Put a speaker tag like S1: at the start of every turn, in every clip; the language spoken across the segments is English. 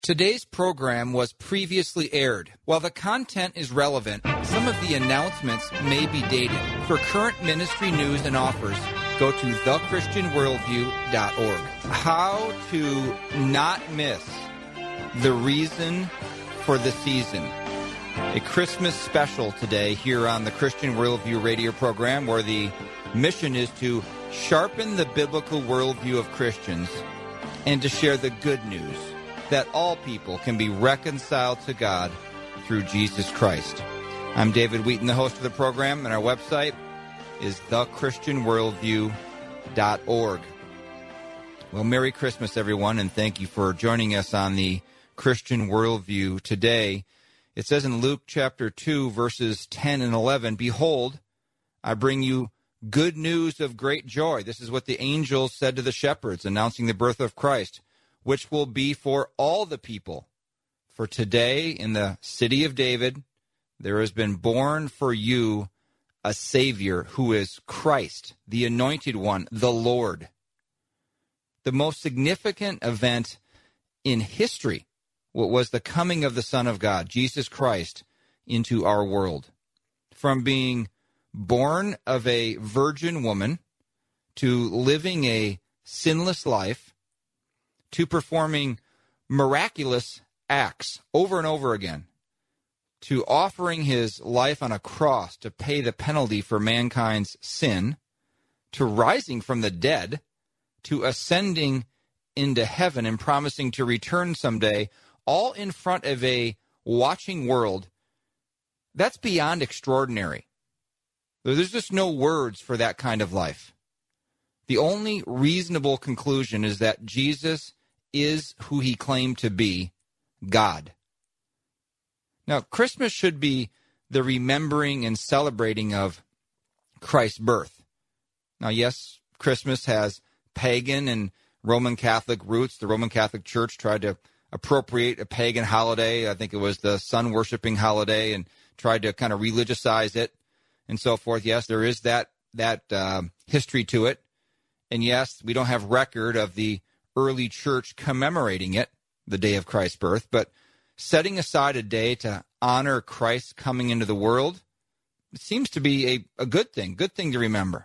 S1: Today's program was previously aired. While the content is relevant, some of the announcements may be dated. For current ministry news and offers, go to thechristianworldview.org. How to not miss the reason for the season. A Christmas special today here on the Christian Worldview radio program, where the mission is to sharpen the biblical worldview of Christians and to share the good news that all people can be reconciled to God through Jesus Christ. I'm David Wheaton, the host of the program, and our website is thechristianworldview.org. Well, Merry Christmas, everyone, and thank you for joining us on the Christian Worldview today. It says in Luke chapter 2, verses 10 and 11, "Behold, I bring you good news of great joy." This is what the angels said to the shepherds, announcing the birth of Christ, "which will be for all the people. For today in the city of David there has been born for you a Savior, who is Christ, the Anointed One, the Lord." The most significant event in history was the coming of the Son of God, Jesus Christ, into our world. From being born of a virgin woman to living a sinless life, to performing miraculous acts over and over again, to offering his life on a cross to pay the penalty for mankind's sin, to rising from the dead, to ascending into heaven and promising to return someday, all in front of a watching world. That's beyond extraordinary. There's just no words for that kind of life. The only reasonable conclusion is that Jesus is who he claimed to be, God. Now, Christmas should be the remembering and celebrating of Christ's birth. Now, yes, Christmas has pagan and Roman Catholic roots. The Roman Catholic Church tried to appropriate a pagan holiday. I think it was the sun-worshiping holiday, and tried to kind of religiousize it and so forth. Yes, there is that history to it. And yes, we don't have record of the early church commemorating it, the day of Christ's birth, but setting aside a day to honor Christ coming into the world, it seems to be a good thing to remember.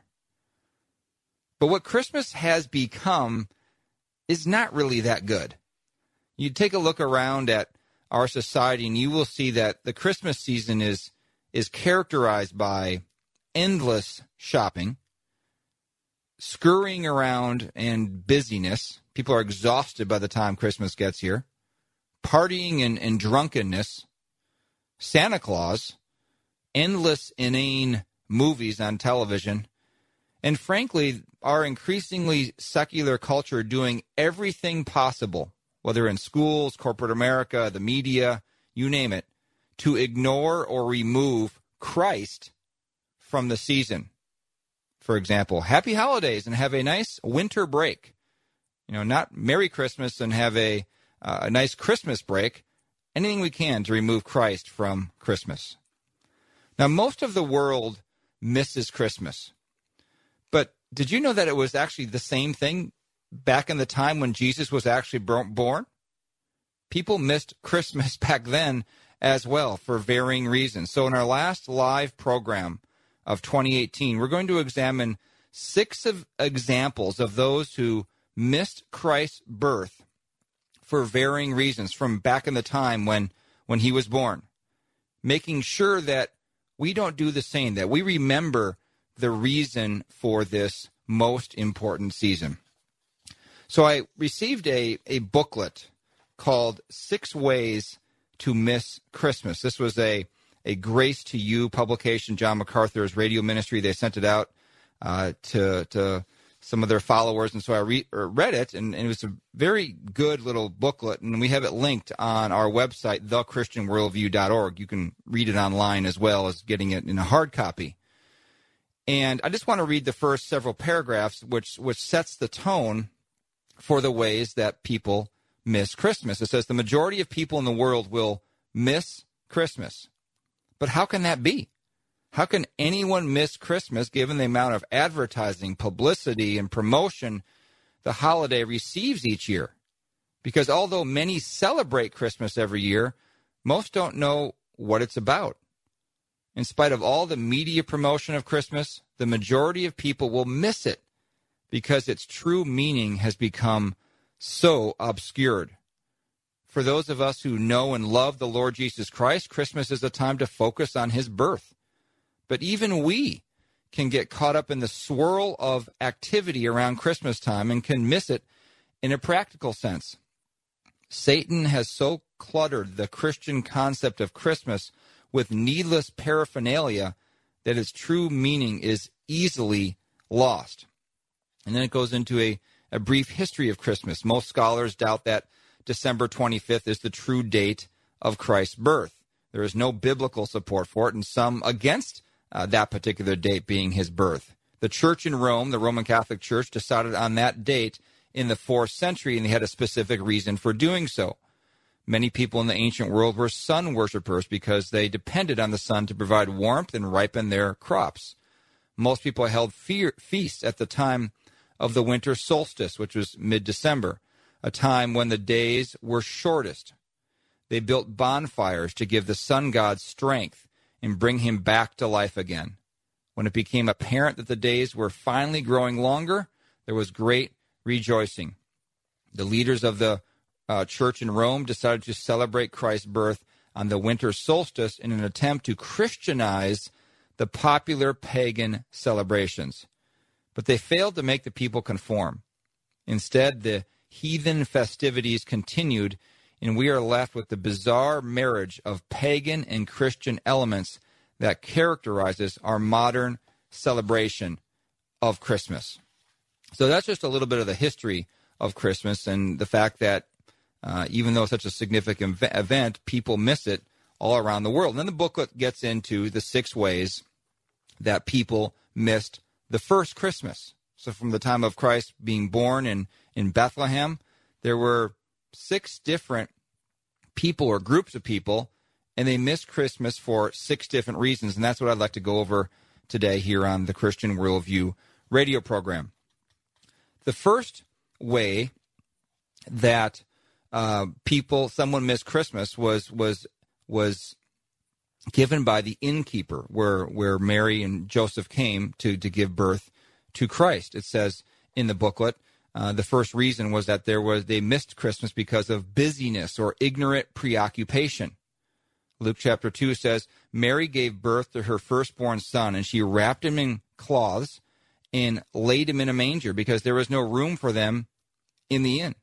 S1: But what Christmas has become is not really that good. You take a look around at our society and you will see that the Christmas season is characterized by endless shopping, scurrying around, and busyness. People are exhausted by the time Christmas gets here. Partying and drunkenness, Santa Claus, endless inane movies on television, and frankly, our increasingly secular culture doing everything possible, whether in schools, corporate America, the media, you name it, to ignore or remove Christ from the season. For example, happy holidays and have a nice winter break. Not Merry Christmas and have a nice Christmas break. Anything we can to remove Christ from Christmas. Now, most of the world misses Christmas. But did you know that it was actually the same thing back in the time when Jesus was actually born? People missed Christmas back then as well for varying reasons. So in our last live program of 2018, we're going to examine 6 examples of those who missed Christ's birth for varying reasons from back in the time when he was born, making sure that we don't do the same, that we remember the reason for this most important season. So I received a booklet called 6 Ways to Miss Christmas. This was a Grace to You publication, John MacArthur's radio ministry. They sent it out to some of their followers, and so I read it, and it was a very good little booklet, and we have it linked on our website, thechristianworldview.org. You can read it online as well as getting it in a hard copy. And I just want to read the first several paragraphs, which sets the tone for the ways that people miss Christmas. It says, the majority of people in the world will miss Christmas. But how can that be? How can anyone miss Christmas given the amount of advertising, publicity, and promotion the holiday receives each year? Because although many celebrate Christmas every year, most don't know what it's about. In spite of all the media promotion of Christmas, the majority of people will miss it because its true meaning has become so obscured. For those of us who know and love the Lord Jesus Christ, Christmas is a time to focus on his birth. But even we can get caught up in the swirl of activity around Christmas time and can miss it in a practical sense. Satan has so cluttered the Christian concept of Christmas with needless paraphernalia that its true meaning is easily lost. And then it goes into a brief history of Christmas. Most scholars doubt that December 25th is the true date of Christ's birth. There is no biblical support for it, and some against that particular date being his birth. The church in Rome, the Roman Catholic Church, decided on that date in the 4th century, and they had a specific reason for doing so. Many people in the ancient world were sun worshipers because they depended on the sun to provide warmth and ripen their crops. Most people held feasts at the time of the winter solstice, which was mid-December, a time when the days were shortest. They built bonfires to give the sun god strength and bring him back to life again. When it became apparent that the days were finally growing longer, there was great rejoicing. The leaders of the church in Rome decided to celebrate Christ's birth on the winter solstice in an attempt to Christianize the popular pagan celebrations. But they failed to make the people conform. Instead, the heathen festivities continued, and we are left with the bizarre marriage of pagan and Christian elements that characterizes our modern celebration of Christmas. So that's just a little bit of the history of Christmas and the fact that even though it's such a significant event, people miss it all around the world. And then the booklet gets into the 6 ways that people missed the first Christmas. So from the time of Christ being born in Bethlehem, there were 6 different people or groups of people, and they missed Christmas for 6 different reasons. And that's what I'd like to go over today here on the Christian Worldview radio program. The first way that someone missed Christmas was given by the innkeeper, where Mary and Joseph came to give birth to Christ. It says in the booklet, the first reason was that they missed Christmas because of busyness or ignorant preoccupation. Luke chapter 2 says, Mary gave birth to her firstborn son, and she wrapped him in cloths and laid him in a manger because there was no room for them in the inn.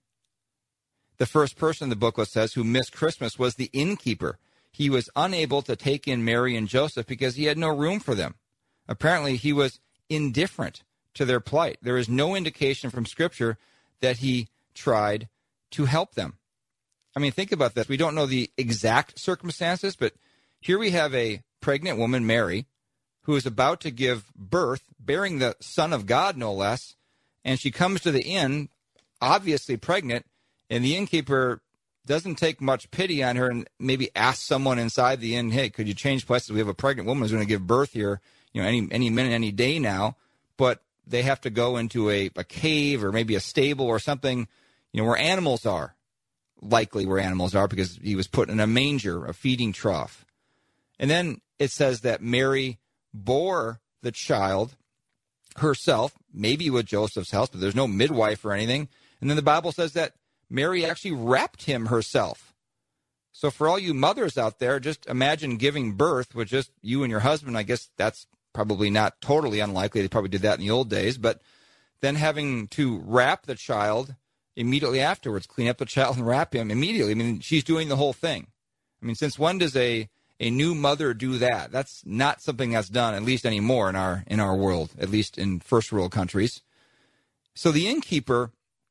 S1: The first person, the booklet says, who missed Christmas was the innkeeper. He was unable to take in Mary and Joseph because he had no room for them. Apparently, he was indifferent to their plight. There is no indication from Scripture that he tried to help them. I mean, think about this. We don't know the exact circumstances, but here we have a pregnant woman, Mary, who is about to give birth, bearing the Son of God, no less, and she comes to the inn, obviously pregnant, and the innkeeper doesn't take much pity on her and maybe ask someone inside the inn, hey, could you change places? We have a pregnant woman who's going to give birth here, any minute, any day now, but they have to go into a cave or maybe a stable or something, where animals are, likely where animals are, because he was put in a manger, a feeding trough. And then it says that Mary bore the child herself, maybe with Joseph's help, but there's no midwife or anything. And then the Bible says that Mary actually wrapped him herself. So for all you mothers out there, just imagine giving birth with just you and your husband. I guess that's probably not totally unlikely. They probably did that in the old days. But then having to wrap the child immediately afterwards, clean up the child and wrap him immediately. I mean, she's doing the whole thing. I mean, since when does a new mother do that? That's not something that's done, at least anymore in our world, at least in first world countries. So the innkeeper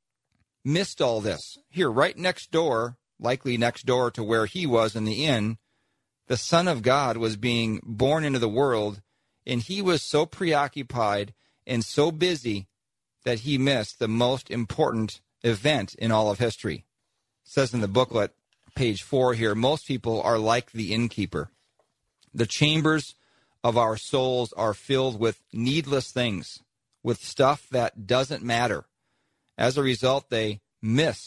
S1: missed all this. Here, right next door, likely next door to where he was in the inn, the Son of God was being born into the world, and he was so preoccupied and so busy that he missed the most important event in all of history. It says in the booklet, page 4 here, most people are like the innkeeper. The chambers of our souls are filled with needless things, with stuff that doesn't matter. As a result, they miss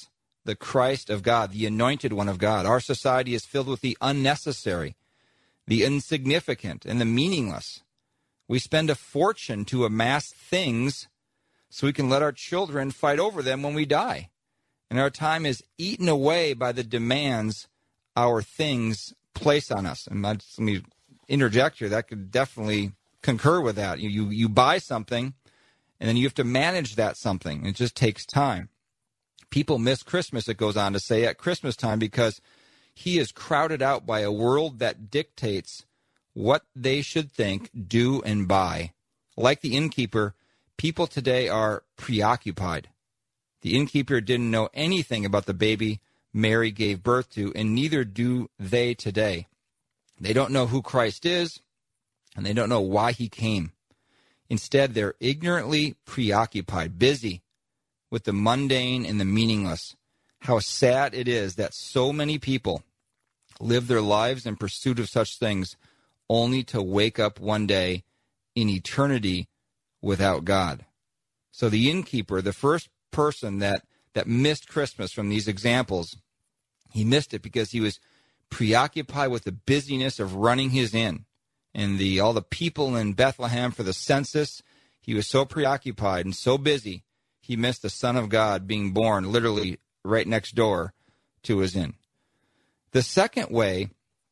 S1: the Christ of God, the anointed one of God. Our society is filled with the unnecessary, the insignificant, and the meaningless. We spend a fortune to amass things so we can let our children fight over them when we die. And our time is eaten away by the demands our things place on us. And let me interject here. That could definitely concur with that. You buy something, and then you have to manage that something. It just takes time. People miss Christmas, it goes on to say, at Christmas time because he is crowded out by a world that dictates what they should think, do, and buy. Like the innkeeper, people today are preoccupied. The innkeeper didn't know anything about the baby Mary gave birth to, and neither do they today. They don't know who Christ is, and they don't know why he came. Instead, they're ignorantly preoccupied, busy with the mundane and the meaningless. How sad it is that so many people live their lives in pursuit of such things only to wake up one day in eternity without God. So the innkeeper, the first person that missed Christmas from these examples, he missed it because he was preoccupied with the busyness of running his inn and all the people in Bethlehem for the census. He was so preoccupied and so busy, he missed the Son of God being born literally right next door to his inn. The second way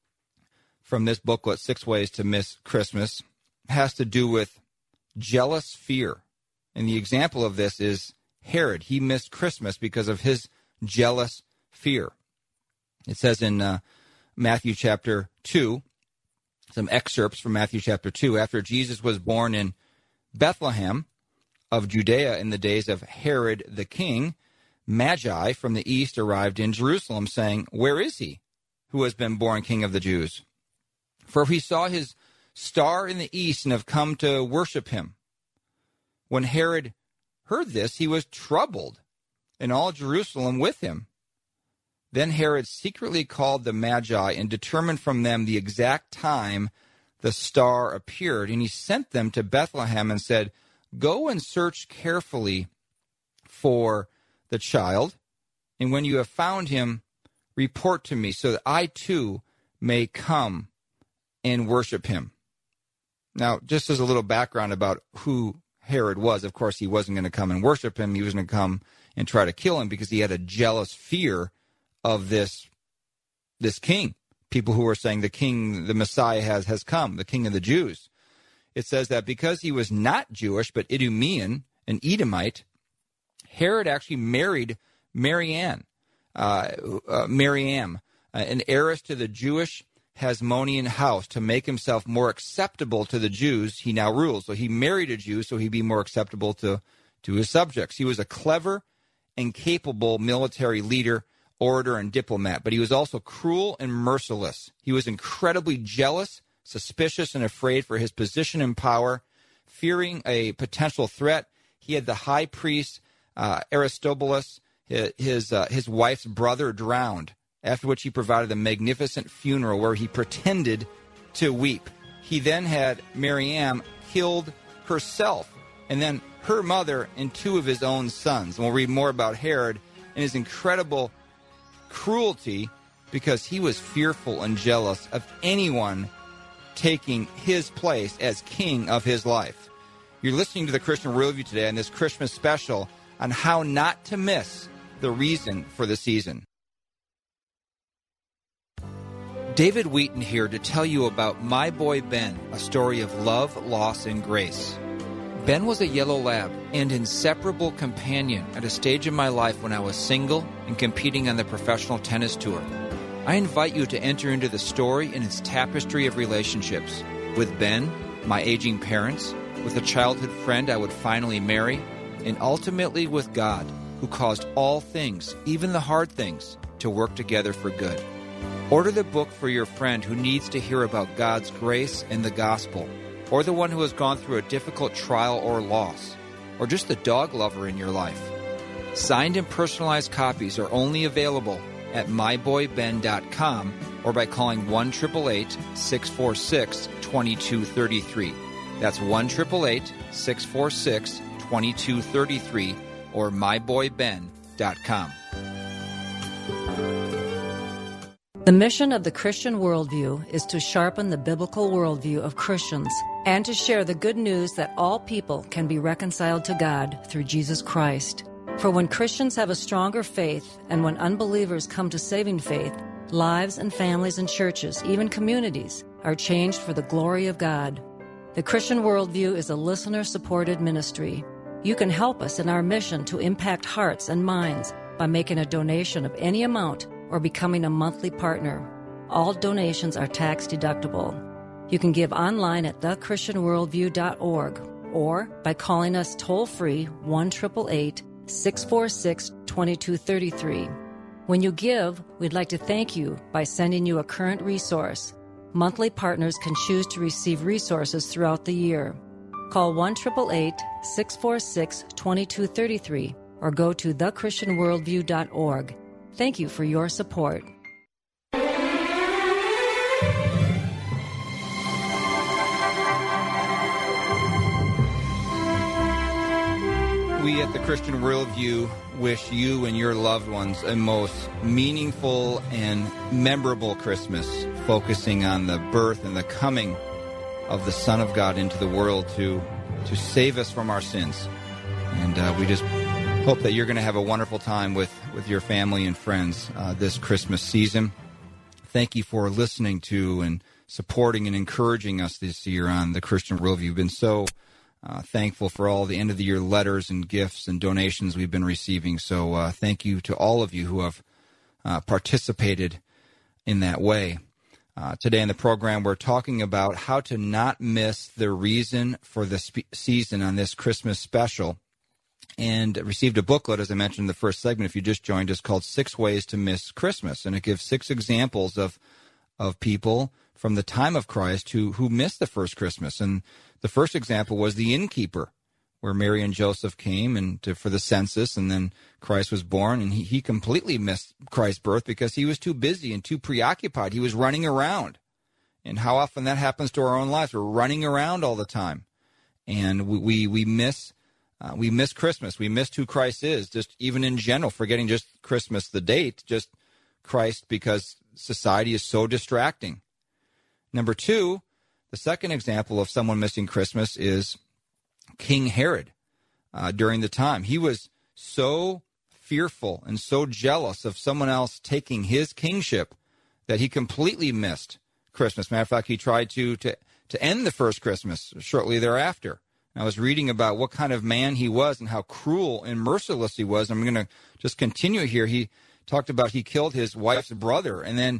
S1: from this booklet, 6 Ways to Miss Christmas, has to do with jealous fear. And the example of this is Herod. He missed Christmas because of his jealous fear. It says in Matthew chapter 2, some excerpts from Matthew chapter 2, after Jesus was born in Bethlehem of Judea in the days of Herod the king, Magi from the east arrived in Jerusalem, saying, "Where is he who has been born King of the Jews? For we saw his star in the east and have come to worship him." When Herod heard this, he was troubled, and all Jerusalem with him. Then Herod secretly called the Magi and determined from them the exact time the star appeared. And he sent them to Bethlehem and said, "Go and search carefully for the child, and when you have found him, report to me so that I too may come and worship him." Now, just as a little background about who Herod was, of course, he wasn't going to come and worship him. He was going to come and try to kill him because he had a jealous fear of this king. People who were saying the king, the Messiah has come, the King of the Jews. It says that because he was not Jewish, but Idumean, an Edomite, Herod actually married Maryam, an heiress to the Jewish Hasmonean house to make himself more acceptable to the Jews he now rules. So he married a Jew so he'd be more acceptable to his subjects. He was a clever and capable military leader, orator, and diplomat, but he was also cruel and merciless. He was incredibly jealous, suspicious, and afraid for his position and power. Fearing a potential threat, he had the high priest Aristobulus, his wife's brother, drowned, after which he provided a magnificent funeral where he pretended to weep. He then had Maryam killed herself, and then her mother and 2 of his own sons. And we'll read more about Herod and his incredible cruelty because he was fearful and jealous of anyone taking his place as king of his life. You're listening to the Christian Worldview today on this Christmas special on how not to miss the reason for the season. David Wheaton here to tell you about My Boy Ben, a story of love, loss, and grace. Ben was a yellow lab and inseparable companion at a stage in my life when I was single and competing on the professional tennis tour. I invite you to enter into the story and its tapestry of relationships with Ben, my aging parents, with a childhood friend I would finally marry, and ultimately with God, who caused all things, even the hard things, to work together for good. Order the book for your friend who needs to hear about God's grace and the gospel, or the one who has gone through a difficult trial or loss, or just the dog lover in your life. Signed and personalized copies are only available at myboyben.com or by calling 1-888-646-2233. That's 1-888-646-2233 or myboyben.com.
S2: The mission of the Christian Worldview is to sharpen the biblical worldview of Christians and to share the good news that all people can be reconciled to God through Jesus Christ. For when Christians have a stronger faith and when unbelievers come to saving faith, lives and families and churches, even communities, are changed for the glory of God. The Christian Worldview is a listener-supported ministry. You can help us in our mission to impact hearts and minds by making a donation of any amount or becoming a monthly partner. All donations are tax-deductible. You can give online at thechristianworldview.org or by calling us toll-free 1-888-646-2233. When you give, we'd like to thank you by sending you a current resource. Monthly partners can choose to receive resources throughout the year. Call 1-888-646-2233 or go to thechristianworldview.org. Thank you for your support.
S1: We at the Christian Worldview wish you and your loved ones a most meaningful and memorable Christmas, focusing on the birth and the coming of the Son of God into the world to save us from our sins. And we just hope that you're going to have a wonderful time with your family and friends this Christmas season. Thank you for listening to and supporting and encouraging us this year on the Christian Worldview. We've been so thankful for all the end-of-the-year letters and gifts and donations we've been receiving. So thank you to all of you who have participated in that way. Today in the program, we're talking about how to not miss the reason for the season on this Christmas special. And received a booklet, as I mentioned in the first segment, if you just joined us, called 6 Ways to Miss Christmas. And it gives 6 examples of people from the time of Christ who missed the first Christmas. And the first example was the innkeeper, where Mary and Joseph came for the census, and then Christ was born, and he completely missed Christ's birth because he was too busy and too preoccupied. He was running around. And how often that happens to our own lives. We're running around all the time. And we miss Christmas. We miss who Christ is, just even in general, forgetting just Christmas, the date, just Christ, because society is so distracting. Number 2, the second example of someone missing Christmas is King Herod during the time. He was so fearful and so jealous of someone else taking his kingship that he completely missed Christmas. Matter of fact, he tried to end the first Christmas shortly thereafter. I was reading about what kind of man he was and how cruel and merciless he was. I'm going to just continue here. He talked about he killed his wife's brother, and then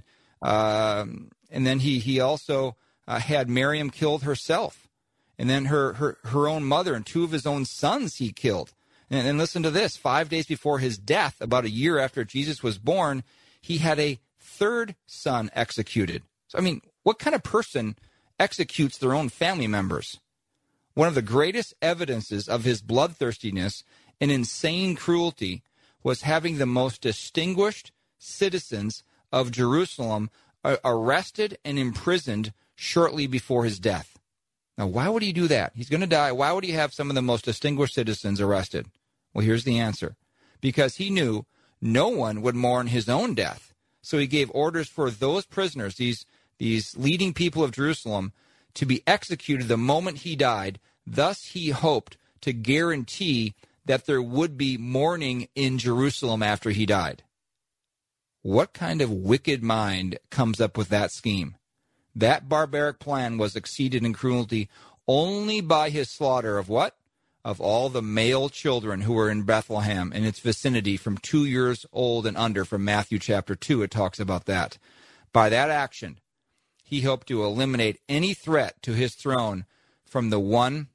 S1: he also had Miriam killed herself, and then her own mother and 2 of his own sons he killed. And listen to this: 5 days before his death, about a year after Jesus was born, he had a 3rd son executed. So, I mean, what kind of person executes their own family members? One of the greatest evidences of his bloodthirstiness and insane cruelty was having the most distinguished citizens of Jerusalem arrested and imprisoned shortly before his death. Now, why would he do that? He's going to die. Why would he have some of the most distinguished citizens arrested? Well, here's the answer. Because he knew no one would mourn his own death. So he gave orders for those prisoners, these leading people of Jerusalem, to be executed the moment he died. Thus, he hoped to guarantee that there would be mourning in Jerusalem after he died. What kind of wicked mind comes up with that scheme? That barbaric plan was exceeded in cruelty only by his slaughter of what? Of all the male children who were in Bethlehem and its vicinity from 2 years old and under. From Matthew chapter 2, it talks about that. By that action, he hoped to eliminate any threat to his throne from the one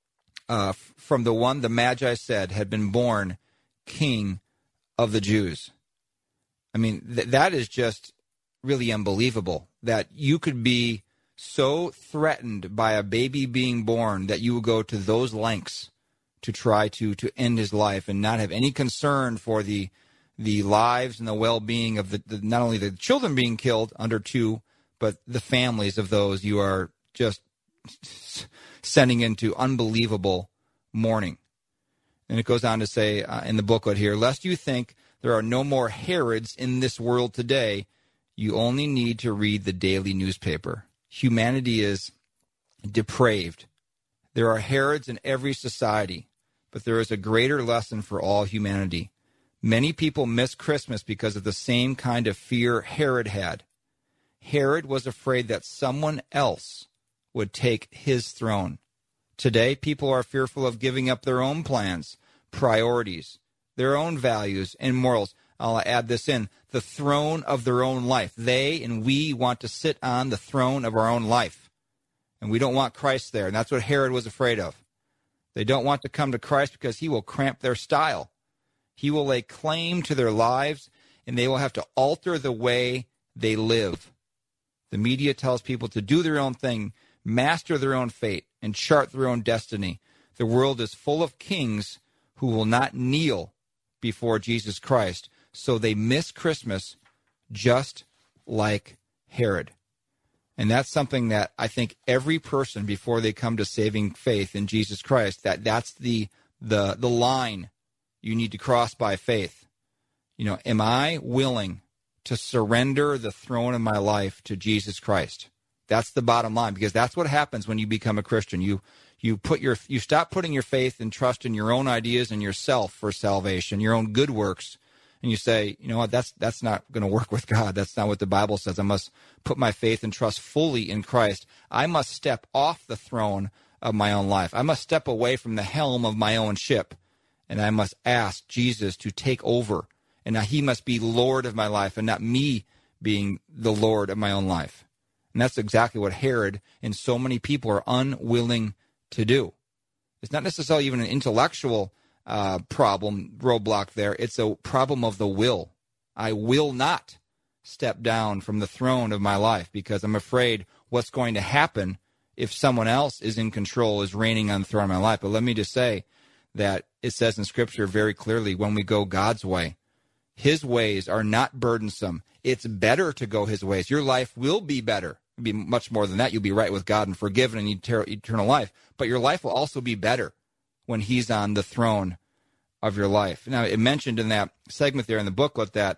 S1: the Magi said had been born King of the Jews. I mean, that is just really unbelievable, that you could be so threatened by a baby being born that you would go to those lengths to try to end his life and not have any concern for the lives and the well-being of the not only the children being killed under 2, but the families of those you are just sending into unbelievable mourning. And it goes on to say in the booklet here, lest you think there are no more Herods in this world today, You only need to read the daily newspaper. Humanity is depraved. There are Herods in every society, but there is a greater lesson for all humanity. Many people miss Christmas because of the same kind of fear Herod had. Herod was afraid that someone else would take his throne. Today, people are fearful of giving up their own plans, priorities, their own values, and morals. I'll add this in, the throne of their own life. They and we want to sit on the throne of our own life. And we don't want Christ there. And that's what Herod was afraid of. They don't want to come to Christ because he will cramp their style. He will lay claim to their lives, and they will have to alter the way they live. The media tells people to do their own thing, master their own fate, and chart their own destiny. The world is full of kings who will not kneel before Jesus Christ, so they miss Christmas just like Herod. And that's something that I think every person, before they come to saving faith in Jesus Christ, that's the line you need to cross by faith. You know, am I willing to surrender the throne of my life to Jesus Christ? That's the bottom line, because that's what happens when you become a Christian. You stop putting your faith and trust in your own ideas and yourself for salvation, your own good works, and you say, you know what, that's not going to work with God. That's not what the Bible says. I must put my faith and trust fully in Christ. I must step off the throne of my own life. I must step away from the helm of my own ship, and I must ask Jesus to take over. And now he must be Lord of my life and not me being the Lord of my own life. And that's exactly what Herod and so many people are unwilling to do. It's not necessarily even an intellectual roadblock there. It's a problem of the will. I will not step down from the throne of my life because I'm afraid what's going to happen if someone else is in control, is reigning on the throne of my life. But let me just say that it says in Scripture very clearly, when we go God's way, his ways are not burdensome. It's better to go his ways. Your life will be better. It'll be much more than that. You'll be right with God and forgiven and eternal life. But your life will also be better when he's on the throne of your life. Now, it mentioned in that segment there in the booklet that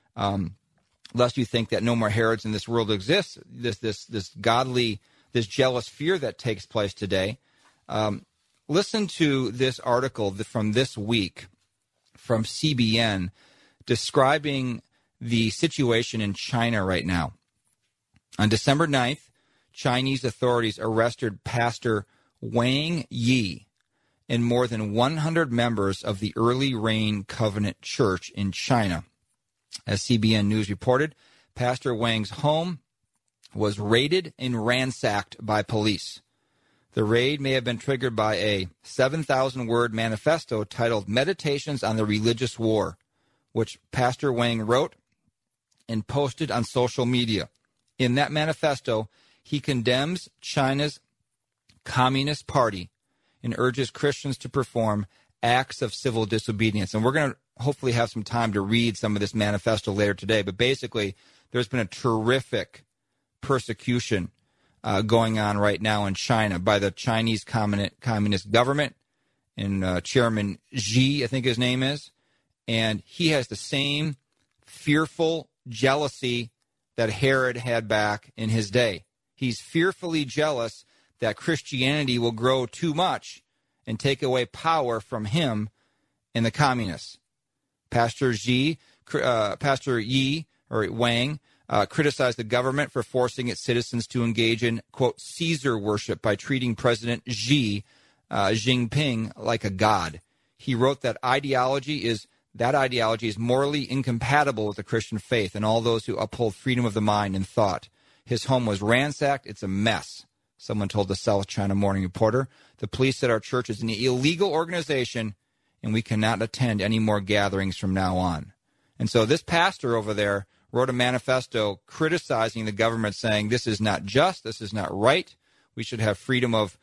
S1: lest you think that no more Herods in this world exists, this godly, this jealous fear that takes place today. Listen to this article from this week from CBN describing the situation in China right now. On December 9th, Chinese authorities arrested Pastor Wang Yi and more than 100 members of the Early Rain Covenant Church in China. As CBN News reported, Pastor Wang's home was raided and ransacked by police. The raid may have been triggered by a 7,000-word manifesto titled Meditations on the Religious War, which Pastor Wang wrote and posted on social media. In that manifesto, he condemns China's Communist Party and urges Christians to perform acts of civil disobedience. And we're going to hopefully have some time to read some of this manifesto later today. But basically, there's been a terrific persecution going on right now in China by the Chinese communist government and Chairman Xi, I think his name is. And he has the same fearful jealousy that Herod had back in his day. He's fearfully jealous that Christianity will grow too much and take away power from him and the communists. Pastor Yi criticized the government for forcing its citizens to engage in, quote, Caesar worship by treating President Xi Jinping like a god. He wrote that ideology is morally incompatible with the Christian faith and all those who uphold freedom of the mind and thought. His home was ransacked. It's a mess, someone told the South China Morning Reporter. The police said our church is an illegal organization and we cannot attend any more gatherings from now on. And so this pastor over there wrote a manifesto criticizing the government, saying this is not just, this is not right. We should have freedom of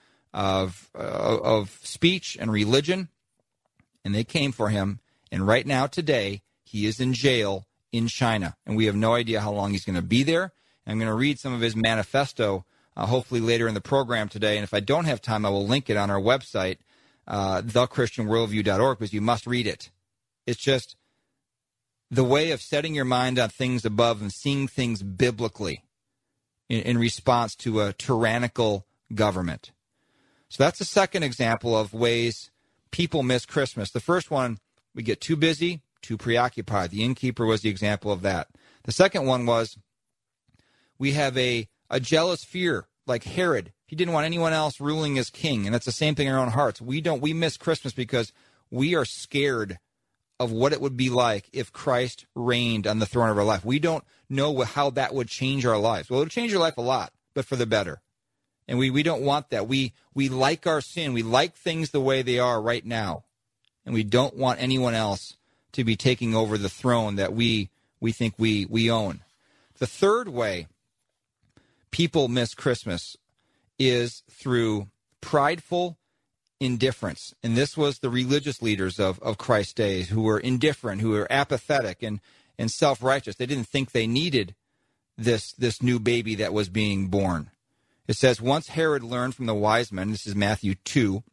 S1: speech and religion. And they came for him. And right now, today, he is in jail in China. And we have no idea how long he's going to be there. And I'm going to read some of his manifesto, hopefully later in the program today. And if I don't have time, I will link it on our website, thechristianworldview.org, because you must read it. It's just the way of setting your mind on things above and seeing things biblically in response to a tyrannical government. So that's the second example of ways people miss Christmas. The first one, we get too busy, too preoccupied. The innkeeper was the example of that. The second one was we have a jealous fear, like Herod. He didn't want anyone else ruling as king, and that's the same thing in our own hearts. We miss Christmas because we are scared of what it would be like if Christ reigned on the throne of our life. We don't know how that would change our lives. Well, it would change your life a lot, but for the better. And we don't want that. We like our sin. We like things the way they are right now. And we don't want anyone else to be taking over the throne that we think we own. The third way people miss Christmas is through prideful indifference. And this was the religious leaders of Christ's days who were indifferent, who were apathetic and self-righteous. They didn't think they needed this new baby that was being born. It says, once Herod learned from the wise men, this is Matthew 2,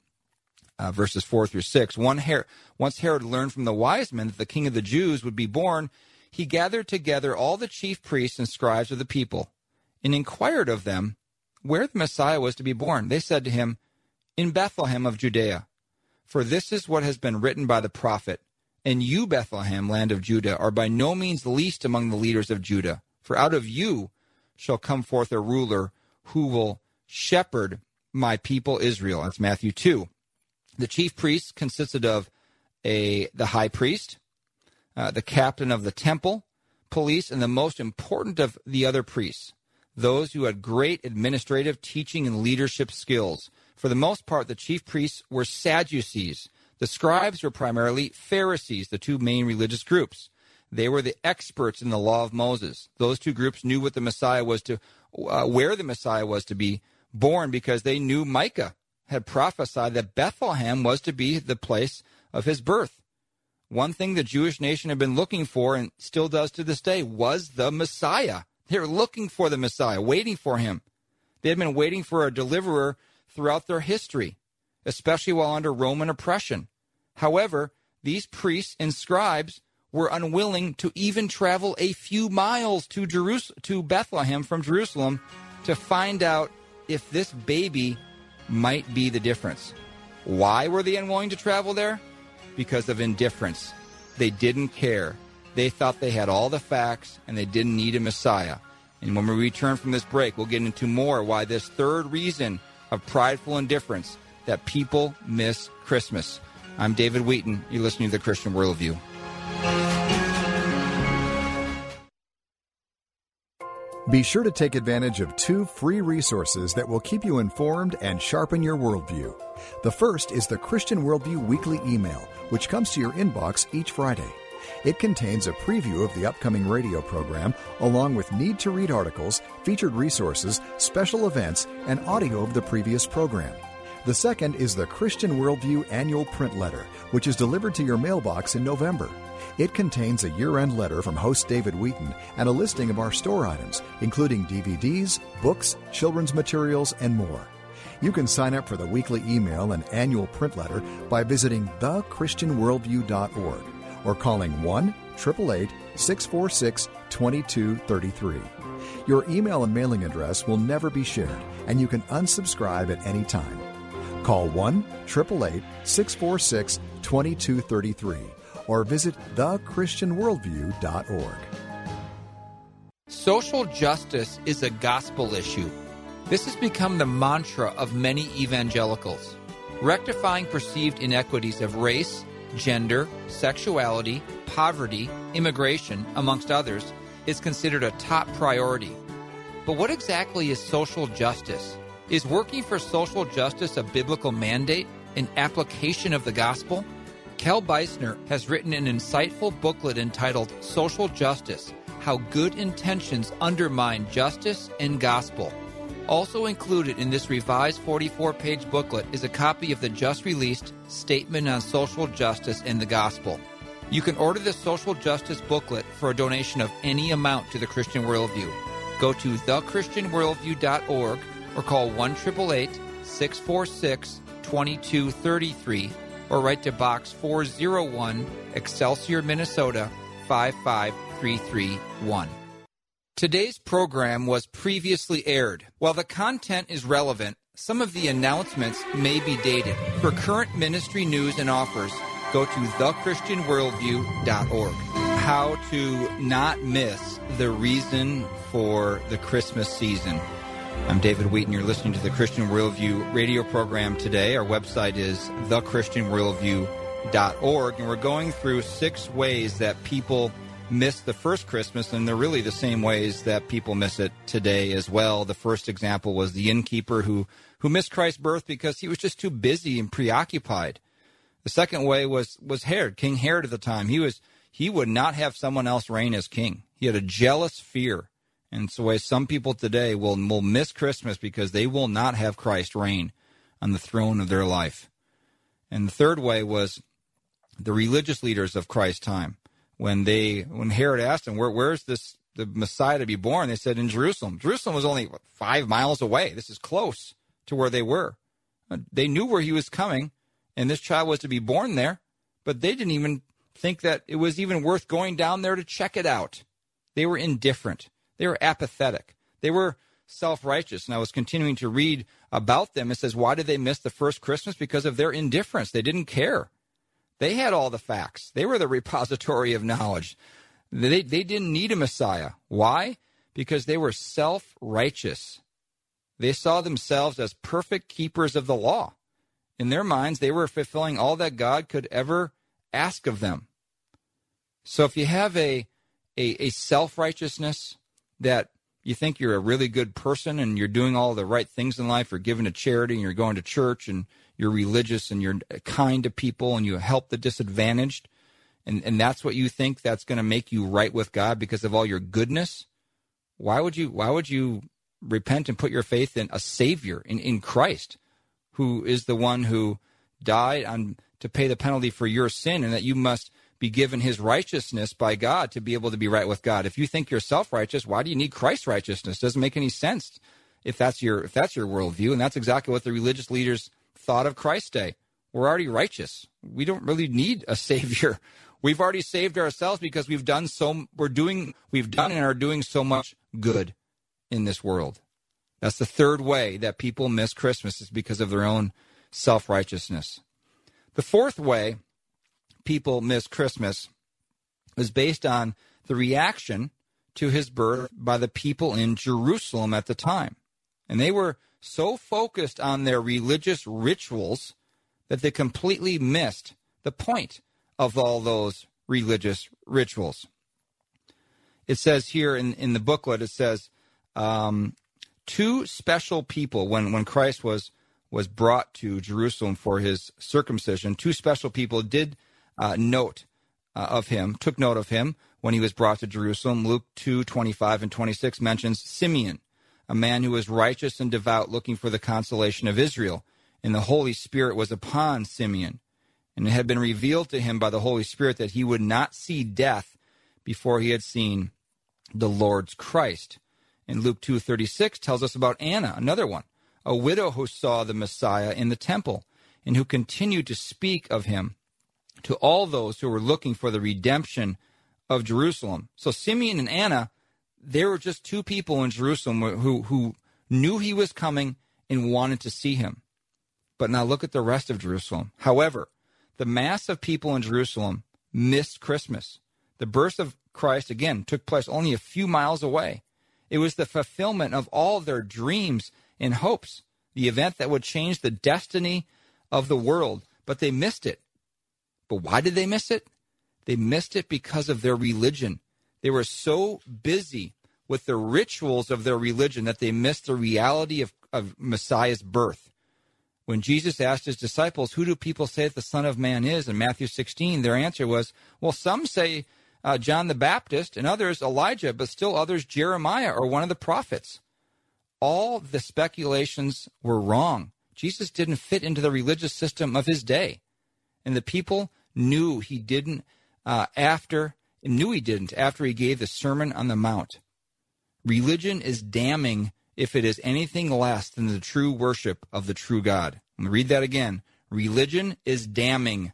S1: verses 4 through 6. Once Herod learned from the wise men that the king of the Jews would be born, he gathered together all the chief priests and scribes of the people and inquired of them where the Messiah was to be born. They said to him, in Bethlehem of Judea, for this is what has been written by the prophet. And you, Bethlehem, land of Judah, are by no means least among the leaders of Judah. For out of you shall come forth a ruler who will shepherd my people Israel. That's Matthew 2. The chief priests consisted of the high priest, the captain of the temple, police, and the most important of the other priests, those who had great administrative, teaching, and leadership skills. For the most part, the chief priests were Sadducees. The scribes were primarily Pharisees, the two main religious groups. They were the experts in the law of Moses. Those two groups knew what the Messiah was where the Messiah was to be born, because they knew Micah had prophesied that Bethlehem was to be the place of his birth. One thing the Jewish nation had been looking for, and still does to this day, was the Messiah. They were looking for the Messiah, waiting for him. They had been waiting for a deliverer throughout their history, especially while under Roman oppression. However, these priests and scribes were unwilling to even travel a few miles to Bethlehem from Jerusalem to find out if this baby might be the difference. Why were they unwilling to travel there? Because of indifference. They didn't care. They thought they had all the facts and they didn't need a Messiah. And when we return from this break, we'll get into more why this third reason of prideful indifference that people miss Christmas. I'm David Wheaton. You're listening to The Christian Worldview.
S3: Be sure to take advantage of 2 free resources that will keep you informed and sharpen your worldview. The first is the Christian Worldview Weekly Email, which comes to your inbox each Friday. It contains a preview of the upcoming radio program, along with need-to-read articles, featured resources, special events, and audio of the previous program. The second is the Christian Worldview Annual Print Letter, which is delivered to your mailbox in November. It contains a year-end letter from host David Wheaton and a listing of our store items, including DVDs, books, children's materials, and more. You can sign up for the weekly email and annual print letter by visiting thechristianworldview.org or calling 1-888-646-2233. Your email and mailing address will never be shared, and you can unsubscribe at any time. Call 1-888-646-2233 or visit thechristianworldview.org.
S1: Social justice is a gospel issue. This has become the mantra of many evangelicals. Rectifying perceived inequities of race, gender, sexuality, poverty, immigration, amongst others, is considered a top priority. But what exactly is social justice? Is working for social justice a biblical mandate, an application of the gospel? Kel Beisner has written an insightful booklet entitled Social Justice: How Good Intentions Undermine Justice and Gospel. Also included in this revised 44-page booklet is a copy of the just-released Statement on Social Justice and the Gospel. You can order the Social Justice booklet for a donation of any amount to the Christian Worldview. Go to thechristianworldview.org or call 1-888-646-2233 or write to Box 401, Excelsior, Minnesota, 855-331. Today's program was previously aired. While the content is relevant, some of the announcements may be dated. For current ministry news and offers, go to thechristianworldview.org. How to not miss the reason for the Christmas season. I'm David Wheaton. You're listening to the Christian Worldview radio program today. Our website is thechristianworldview.org, and we're going through 6 ways that people miss the first Christmas, and they're really the same ways that people miss it today as well. The first example was the innkeeper who missed Christ's birth because he was just too busy and preoccupied. The second way was Herod, King Herod at the time. He would not have someone else reign as king. He had a jealous fear. And it's the way some people today will miss Christmas because they will not have Christ reign on the throne of their life. And the third way was the religious leaders of Christ's time. When Herod asked them, where's the Messiah to be born? They said, in Jerusalem. Jerusalem was only 5 miles away. This is close to where they were. They knew where he was coming, and this child was to be born there, but they didn't even think that it was even worth going down there to check it out. They were indifferent. They were apathetic. They were self-righteous. And I was continuing to read about them. It says, why did they miss the first Christmas? Because of their indifference. They didn't care. They had all the facts. They were the repository of knowledge. They didn't need a Messiah. Why? Because they were self-righteous. They saw themselves as perfect keepers of the law. In their minds, they were fulfilling all that God could ever ask of them. So if you have a self-righteousness that you think you're a really good person and you're doing all the right things in life, you're giving to charity and you're going to church and you're religious and you're kind to people and you help the disadvantaged, and that's what you think that's going to make you right with God because of all your goodness, why would you repent and put your faith in a Savior, in Christ, who is the one who died to pay the penalty for your sin, and that you must be given his righteousness by God to be able to be right with God? If you think you're self-righteous, why do you need Christ's righteousness? It doesn't make any sense if that's your worldview, and that's exactly what the religious leaders thought of Christ's day. We're already righteous. We don't really need a Savior. We've already saved ourselves because we've done and are doing so much good in this world. That's the third way that people miss Christmas, is because of their own self-righteousness. The fourth way people miss Christmas is based on the reaction to his birth by the people in Jerusalem at the time. And they were so focused on their religious rituals that they completely missed the point of all those religious rituals. It says here in the booklet, it says, 2 special people, when Christ was brought to Jerusalem for his circumcision, 2 special people did took note of him when he was brought to Jerusalem. Luke 2:25 and 26 mentions Simeon, a man who was righteous and devout, looking for the consolation of Israel. And the Holy Spirit was upon Simeon. And it had been revealed to him by the Holy Spirit that he would not see death before he had seen the Lord's Christ. And Luke 2:36 tells us about Anna, another one, a widow who saw the Messiah in the temple and who continued to speak of him to all those who were looking for the redemption of Jerusalem. So Simeon and Anna, there were just 2 people in Jerusalem who knew he was coming and wanted to see him. But now look at the rest of Jerusalem. However, the mass of people in Jerusalem missed Christmas. The birth of Christ, again, took place only a few miles away. It was the fulfillment of all their dreams and hopes, the event that would change the destiny of the world. But they missed it. But why did they miss it? They missed it because of their religion. They were so busy with the rituals of their religion that they missed the reality of Messiah's birth. When Jesus asked his disciples, who do people say that the Son of Man is? In Matthew 16, their answer was, well, some say John the Baptist, and others Elijah, but still others Jeremiah or one of the prophets. All the speculations were wrong. Jesus didn't fit into the religious system of his day. And the people knew he didn't after he gave the Sermon on the Mount. Religion is damning if it is anything less than the true worship of the true God. Let me read that again. Religion is damning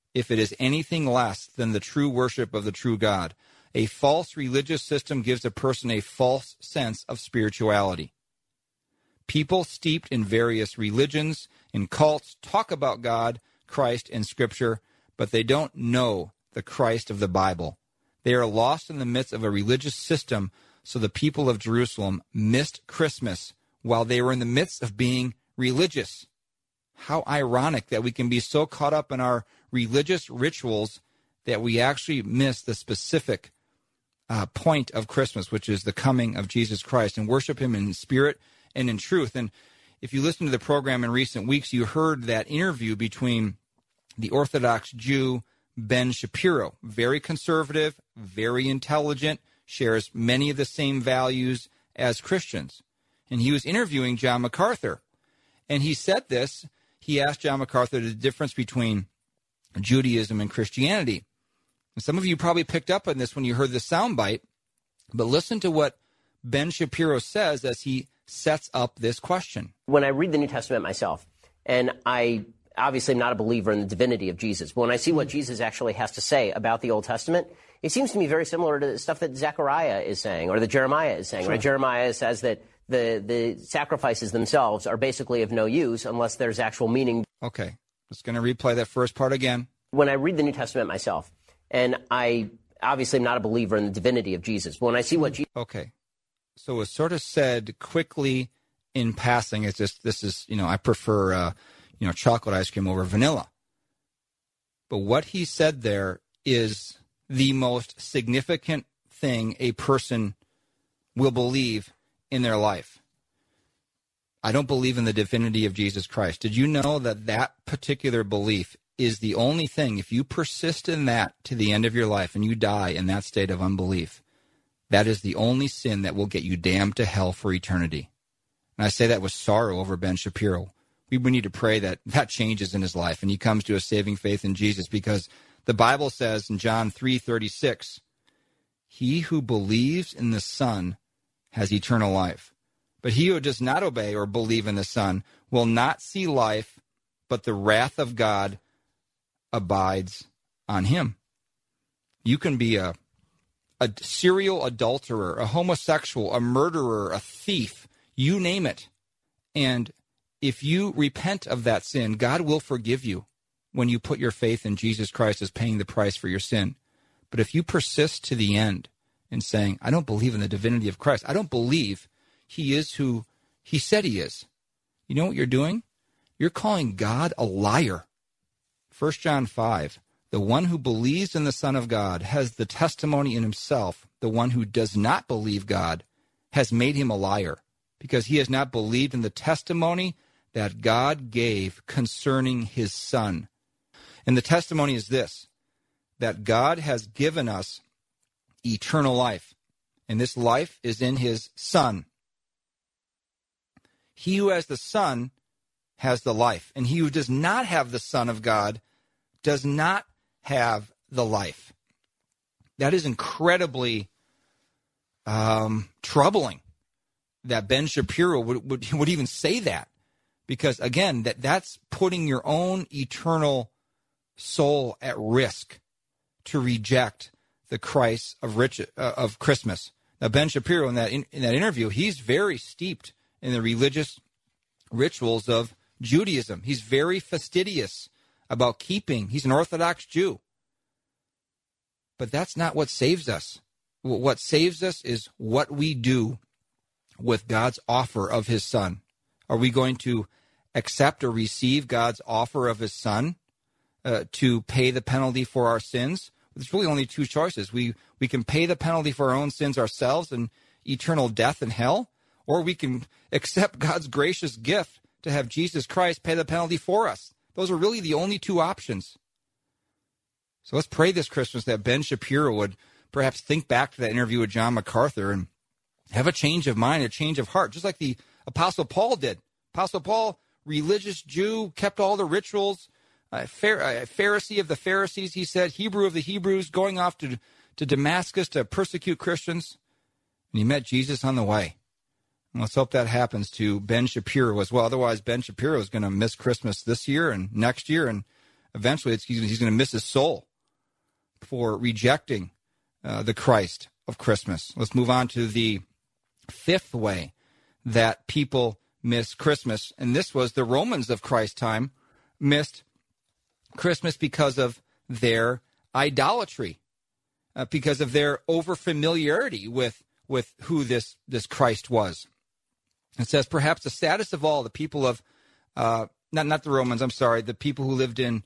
S1: if it is anything less than the true worship of the true God. A false religious system gives a person a false sense of spirituality. People steeped in various religions and cults talk about God, Christ, and Scripture, but they don't know the Christ of the Bible. They are lost in the midst of a religious system, so the people of Jerusalem missed Christmas while they were in the midst of being religious. How ironic that we can be so caught up in our religious rituals that we actually miss the specific point of Christmas, which is the coming of Jesus Christ, and worship him in spirit and in truth. And if you listen to the program in recent weeks, you heard that interview between the Orthodox Jew Ben Shapiro, very conservative, very intelligent, shares many of the same values as Christians. And he was interviewing John MacArthur. And he said this, he asked John MacArthur the difference between Judaism and Christianity. And some of you probably picked up on this when you heard the soundbite, but listen to what Ben Shapiro says as he sets up this question.
S4: When I read the New Testament myself, and I obviously am not a believer in the divinity of Jesus, but when I see what Jesus actually has to say about the Old Testament, it seems to me very similar to the stuff that Zechariah is saying or that Jeremiah is saying. Sure. Right? Jeremiah says that the sacrifices themselves are basically of no use unless there's actual meaning.
S1: Okay, just going to replay that first part again.
S4: When I read the New Testament myself, and I obviously am not a believer in the divinity of Jesus, but when I see what Jesus...
S1: Okay, so it was sort of said quickly in passing. It's just, this is, I prefer, chocolate ice cream over vanilla. But what he said there is the most significant thing a person will believe in their life. I don't believe in the divinity of Jesus Christ. Did you know that that particular belief is the only thing, if you persist in that to the end of your life and you die in that state of unbelief, that is the only sin that will get you damned to hell for eternity. And I say that with sorrow over Ben Shapiro. We need to pray that that changes in his life and he comes to a saving faith in Jesus, because the Bible says in John 3:36, he who believes in the Son has eternal life. But he who does not obey or believe in the Son will not see life, but the wrath of God abides on him. You can be a serial adulterer, a homosexual, a murderer, a thief, you name it. And if you repent of that sin, God will forgive you when you put your faith in Jesus Christ as paying the price for your sin. But if you persist to the end in saying, I don't believe in the divinity of Christ, I don't believe he is who he said he is, you know what you're doing? You're calling God a liar. 1 John 5, the one who believes in the Son of God has the testimony in himself. The one who does not believe God has made him a liar, because he has not believed in the testimony that God gave concerning his Son. And the testimony is this, that God has given us eternal life, and this life is in his Son. He who has the Son has the life, and he who does not have the Son of God does not have the life. That is incredibly troubling that Ben Shapiro would even say that, because, again, that's putting your own eternal soul at risk to reject the Christ of Christmas. Now, Ben Shapiro, in that interview, he's very steeped in the religious rituals of Judaism. He's very fastidious about keeping. He's an Orthodox Jew. But that's not what saves us. What saves us is what we do with God's offer of his Son. Are we going to accept or receive God's offer of his Son to pay the penalty for our sins? There's really only two choices. We can pay the penalty for our own sins ourselves and eternal death in hell, or we can accept God's gracious gift to have Jesus Christ pay the penalty for us. Those are really the only two options. So let's pray this Christmas that Ben Shapiro would perhaps think back to that interview with John MacArthur and have a change of mind, a change of heart, just like the Apostle Paul did. Apostle Paul, religious Jew, kept all the rituals, Pharisee of the Pharisees, he said, Hebrew of the Hebrews, going off to Damascus to persecute Christians. And he met Jesus on the way. And let's hope that happens to Ben Shapiro as well. Otherwise, Ben Shapiro is going to miss Christmas this year and next year and eventually he's going to miss his soul for rejecting the Christ of Christmas. Let's move on to the fifth way that people miss Christmas, and this was the Romans of Christ's time missed Christmas because of their idolatry, because of their overfamiliarity with who this Christ was. It says, perhaps the saddest of all, the people of, not the Romans, I'm sorry, the people who lived in,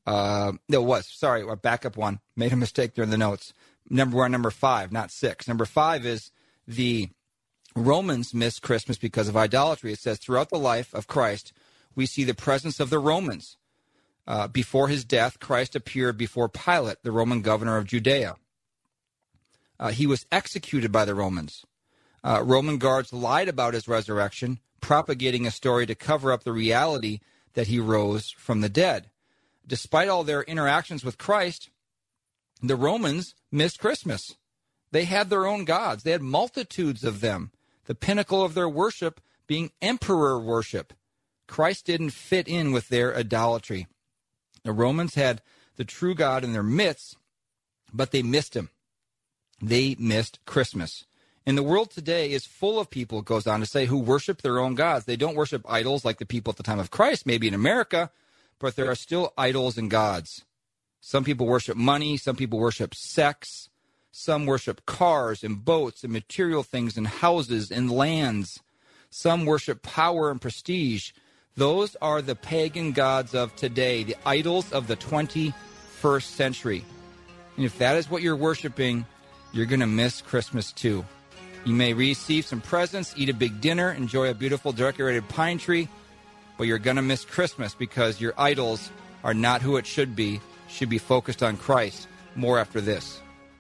S1: back up one, made a mistake there in the notes. We're on number 5, not 6. Number 5 is the Romans missed Christmas because of idolatry. It says, throughout the life of Christ, we see the presence of the Romans. Before his death, Christ appeared before Pilate, the Roman governor of Judea. He was executed by the Romans. Roman guards lied about his resurrection, propagating a story to cover up the reality that he rose from the dead. Despite all their interactions with Christ, the Romans missed Christmas. They had their own gods. They had multitudes of them, the pinnacle of their worship being emperor worship. Christ didn't fit in with their idolatry. The Romans had the true God in their midst, but they missed him. They missed Christmas. And the world today is full of people, it goes on to say, who worship their own gods. They don't worship idols like the people at the time of Christ, maybe in America, but there are still idols and gods. Some people worship money. Some people worship sex. Some worship cars and boats and material things and houses and lands. Some worship power and prestige. Those are the pagan gods of today, the idols of the 21st century. And if that is what you're worshiping, you're going to miss Christmas too. You may receive some presents, eat a big dinner, enjoy a beautiful decorated pine tree, but you're going to miss Christmas because your idols are not who it should be focused on Christ. More after this.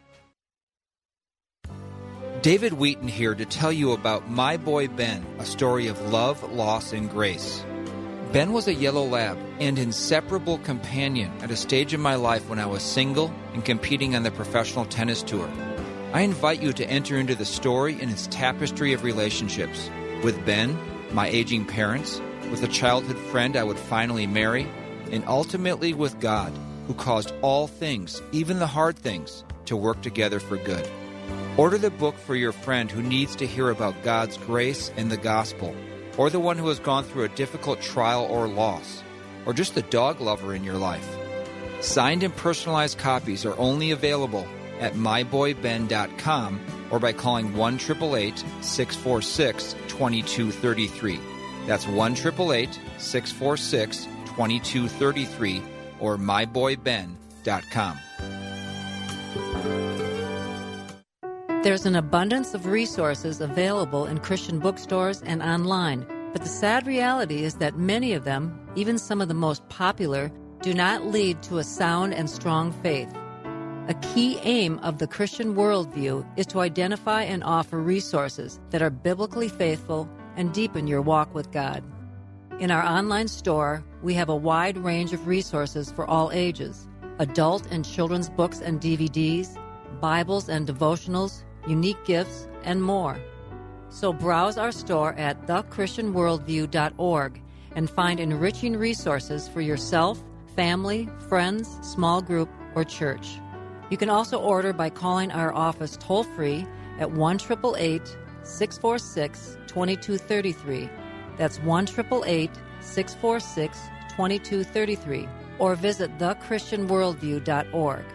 S1: David Wheaton here to tell you about My Boy Ben, a story of love, loss, and grace. Ben was a yellow lab and inseparable companion at a stage in my life when I was single and competing on the professional tennis tour. I invite you to enter into the story and its tapestry of relationships with Ben, my aging parents, with a childhood friend I would finally marry, and ultimately with God, who caused all things, even the hard things, to work together for good. Order the book for your friend who needs to hear about God's grace and the gospel, or the one who has gone through a difficult trial or loss, or just the dog lover in your life. Signed and personalized copies are only available at myboyben.com or by calling 1-888-646-2233. That's 1-888-646-2233 or myboyben.com.
S2: There's an abundance of resources available in Christian bookstores and online, but the sad reality is that many of them, even some of the most popular, do not lead to a sound and strong faith. A key aim of the Christian worldview is to identify and offer resources that are biblically faithful and deepen your walk with God. In our online store, we have a wide range of resources for all ages: adult and children's books and DVDs, Bibles and devotionals, unique gifts, and more. So browse our store at thechristianworldview.org and find enriching resources for yourself, family, friends, small group, or church. You can also order by calling our office toll-free at 1-888-646-2233. That's 1-888-646-2233. Or visit thechristianworldview.org.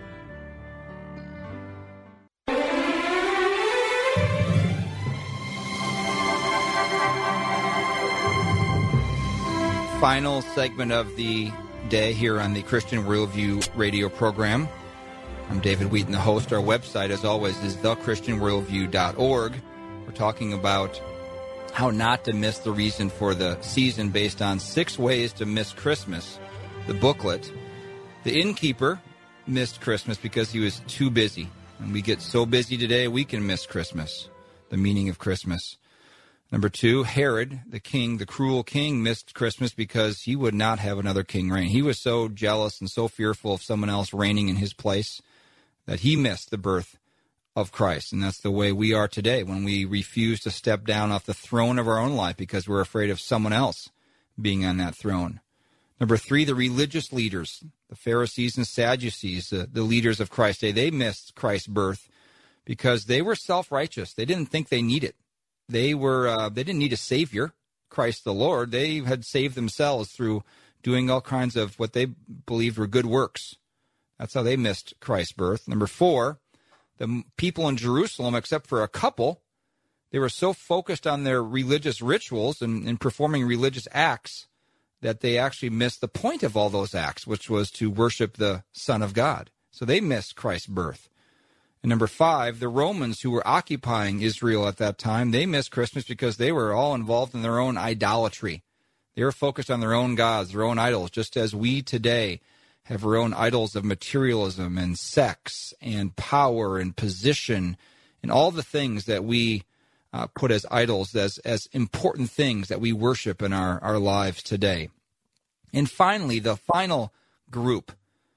S1: Final segment of the day here on the Christian Worldview radio program. I'm David Wheaton, the host. Our website, as always, is thechristianworldview.org. We're talking about how not to miss the reason for the season based on 6 ways to miss Christmas, the booklet. The innkeeper missed Christmas because he was too busy. And we get so busy today, we can miss Christmas, the meaning of Christmas. Number 2, Herod, the king, the cruel king, missed Christmas because he would not have another king reign. He was so jealous and so fearful of someone else reigning in his place that he missed the birth of Christ. And that's the way we are today when we refuse to step down off the throne of our own life because we're afraid of someone else being on that throne. Number 3, the religious leaders, the Pharisees and Sadducees, the leaders of Christ's day, they missed Christ's birth because they were self-righteous. They didn't think they needed it. They didn't need a Savior, Christ the Lord. They had saved themselves through doing all kinds of what they believed were good works. That's how they missed Christ's birth. Number 4, the people in Jerusalem, except for a couple, they were so focused on their religious rituals and performing religious acts that they actually missed the point of all those acts, which was to worship the Son of God. So they missed Christ's birth. And number 5, the Romans who were occupying Israel at that time, they missed Christmas because they were all involved in their own idolatry. They were focused on their own gods, their own idols, just as we today have our own idols of materialism and sex and power and position and all the things that we put as idols, as important things that we worship in our lives today. And finally, the final group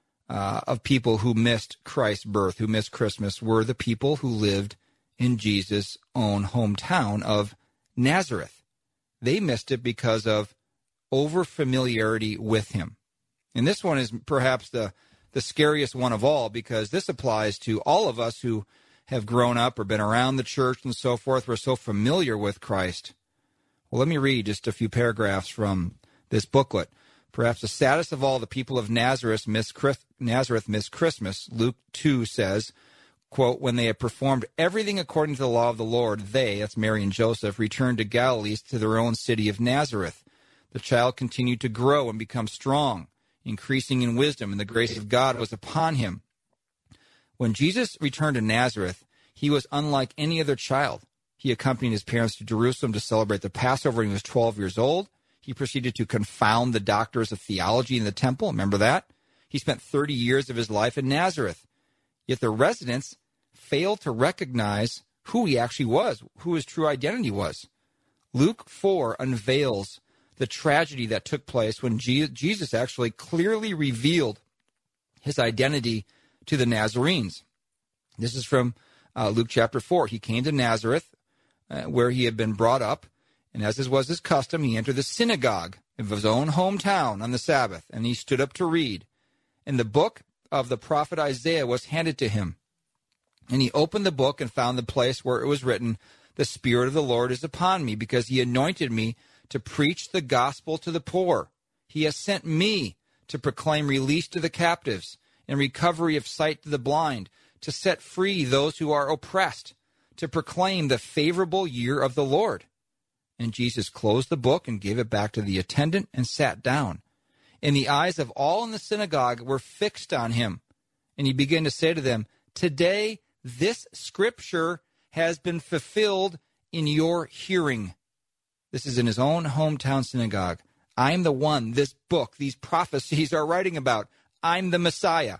S1: of people who missed Christ's birth, who missed Christmas, were the people who lived in Jesus' own hometown of Nazareth. They missed it because of over-familiarity with him. And this one is perhaps the scariest one of all, because this applies to all of us who have grown up or been around the church and so forth. We're so familiar with Christ. Well, let me read just a few paragraphs from this booklet. Perhaps the saddest of all, the people of Nazareth missed Christmas. Luke 2 says, quote, when they had performed everything according to the law of the Lord, they, that's Mary and Joseph, returned to Galilee to their own city of Nazareth. The child continued to grow and become strong, increasing in wisdom, and the grace of God was upon him. When Jesus returned to Nazareth, he was unlike any other child. He accompanied his parents to Jerusalem to celebrate the Passover when he was 12 years old. He proceeded to confound the doctors of theology in the temple. Remember that? He spent 30 years of his life in Nazareth. Yet the residents failed to recognize who he actually was, who his true identity was. Luke 4 unveils the tragedy that took place when Jesus actually clearly revealed his identity to the Nazarenes. This is from Luke chapter 4. He came to Nazareth, where he had been brought up, and as was his custom, he entered the synagogue of his own hometown on the Sabbath, and he stood up to read. And the book of the prophet Isaiah was handed to him. And he opened the book and found the place where it was written, "The Spirit of the Lord is upon me, because he anointed me to preach the gospel to the poor. He has sent me to proclaim release to the captives and recovery of sight to the blind, to set free those who are oppressed, to proclaim the favorable year of the Lord." And Jesus closed the book and gave it back to the attendant and sat down. And the eyes of all in the synagogue were fixed on him. And he began to say to them, "Today this scripture has been fulfilled in your hearing." This is in his own hometown synagogue. I'm the one this book, these prophecies are writing about. I'm the Messiah.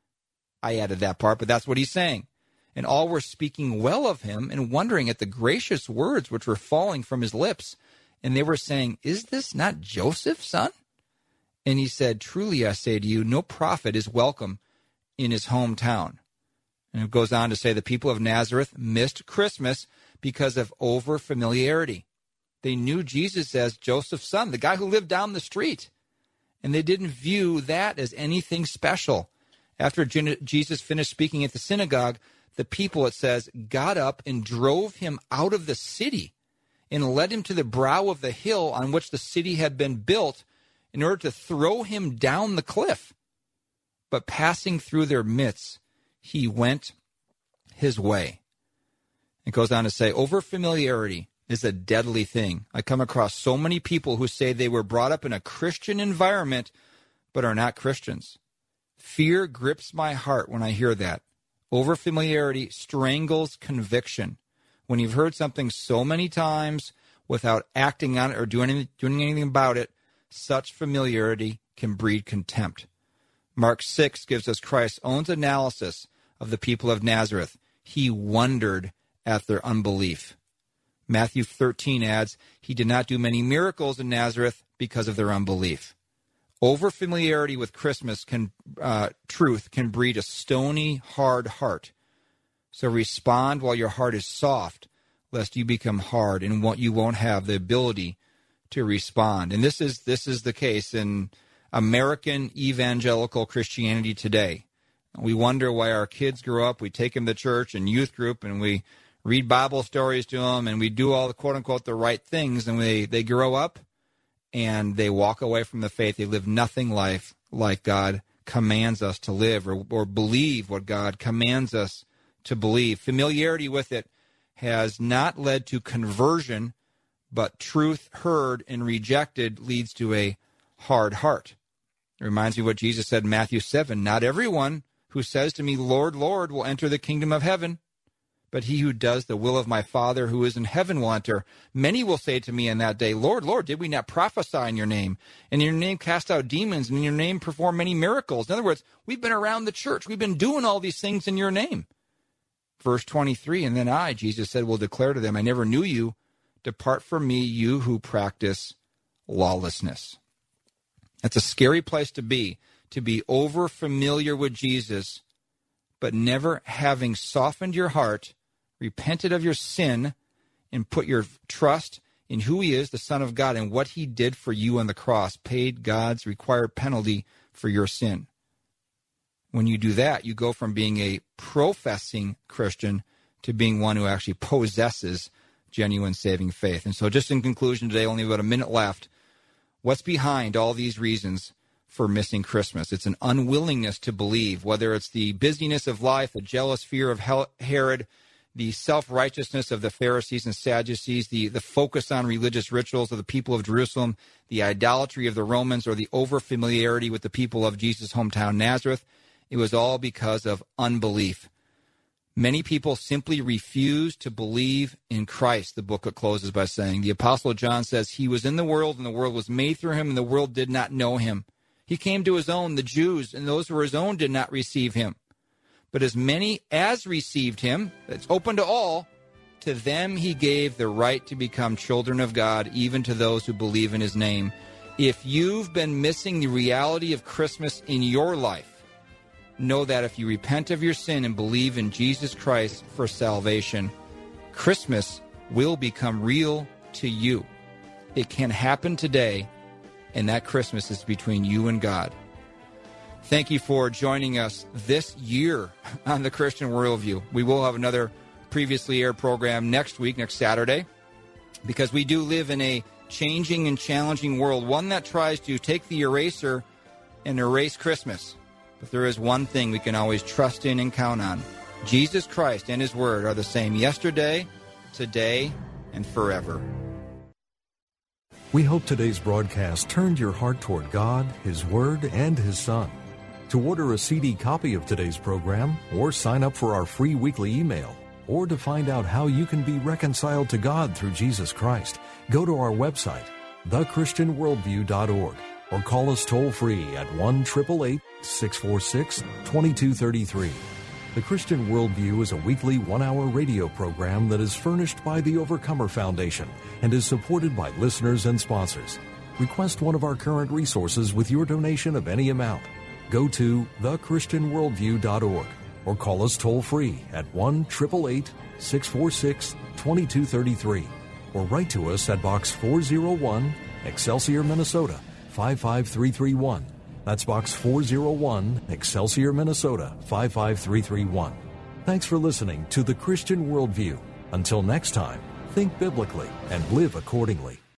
S1: I added that part, but that's what he's saying. And all were speaking well of him and wondering at the gracious words which were falling from his lips. And they were saying, "Is this not Joseph's son?" And he said, "Truly I say to you, no prophet is welcome in his hometown." And it goes on to say the people of Nazareth missed Christmas because of over-familiarity. They knew Jesus as Joseph's son, the guy who lived down the street. And they didn't view that as anything special. After Jesus finished speaking at the synagogue, the people, it says, got up and drove him out of the city and led him to the brow of the hill on which the city had been built in order to throw him down the cliff. But passing through their midst, he went his way. It goes on to say, over-familiarity is a deadly thing. I come across so many people who say they were brought up in a Christian environment but are not Christians. Fear grips my heart when I hear that. Over-familiarity strangles conviction. When you've heard something so many times without acting on it or doing anything about it, such familiarity can breed contempt. Mark 6 gives us Christ's own analysis of the people of Nazareth. He wondered at their unbelief. Matthew 13 adds, he did not do many miracles in Nazareth because of their unbelief. Over-familiarity with Christmas truth can breed a stony, hard heart. So respond while your heart is soft, lest you become hard and you won't have the ability to respond. And this is the case in American evangelical Christianity today. We wonder why our kids grow up. We take them to church and youth group, and we read Bible stories to them, and we do all the quote-unquote the right things, and they grow up, and they walk away from the faith. They live nothing life like God commands us to live, or believe what God commands us to believe. Familiarity with it has not led to conversion, but truth heard and rejected leads to a hard heart. It reminds me what Jesus said in Matthew 7, "Not everyone who says to me, 'Lord, Lord,' will enter the kingdom of heaven, but he who does the will of my Father who is in heaven will enter. Many will say to me in that day, 'Lord, Lord, did we not prophesy in your name? And in your name cast out demons, and in your name perform many miracles?'" In other words, we've been around the church. We've been doing all these things in your name. Verse 23, "And then I," Jesus said, "will declare to them, 'I never knew you. Depart from me, you who practice lawlessness.'" That's a scary place to be over familiar with Jesus, but never having softened your heart, repented of your sin, and put your trust in who he is, the Son of God, and what he did for you on the cross, paid God's required penalty for your sin. When you do that, you go from being a professing Christian to being one who actually possesses genuine saving faith. And so just in conclusion today, only about a minute left, what's behind all these reasons for missing Christmas? It's an unwillingness to believe, whether it's the busyness of life, the jealous fear of Herod, the self-righteousness of the Pharisees and Sadducees, the focus on religious rituals of the people of Jerusalem, the idolatry of the Romans, or the over-familiarity with the people of Jesus' hometown, Nazareth. It was all because of unbelief. Many people simply refuse to believe in Christ, the book closes by saying. The Apostle John says, "He was in the world, and the world was made through him, and the world did not know him. He came to his own, the Jews, and those who were his own did not receive him. But as many as received him," that's open to all, "to them he gave the right to become children of God, even to those who believe in his name." If you've been missing the reality of Christmas in your life, know that if you repent of your sin and believe in Jesus Christ for salvation, Christmas will become real to you. It can happen today, and that Christmas is between you and God. Thank you for joining us this year on the Christian Worldview. We will have another previously aired program next week, next Saturday, because we do live in a changing and challenging world, one that tries to take the eraser and erase Christmas. But there is one thing we can always trust in and count on. Jesus Christ and his word are the same yesterday, today, and forever.
S5: We hope today's broadcast turned your heart toward God, his word, and his Son. To order a CD copy of today's program, or sign up for our free weekly email, or to find out how you can be reconciled to God through Jesus Christ, go to our website, thechristianworldview.org, or call us toll-free at 1-888-646-2233. The Christian Worldview is a weekly one-hour radio program that is furnished by the Overcomer Foundation and is supported by listeners and sponsors. Request one of our current resources with your donation of any amount. Go to thechristianworldview.org or call us toll-free at 1-888-646-2233 or write to us at Box 401, Excelsior, Minnesota, 55331. That's Box 401, Excelsior, Minnesota, 55331. Thanks for listening to The Christian Worldview. Until next time, think biblically and live accordingly.